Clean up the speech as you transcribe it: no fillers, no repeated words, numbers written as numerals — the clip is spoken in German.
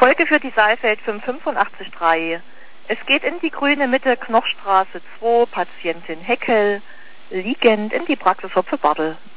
Folge für die Saalfeld 585-3. Es geht in die grüne Mitte, Knochstraße 2, Patientin Heckel, liegend in die Praxis Hopfe-Bartel.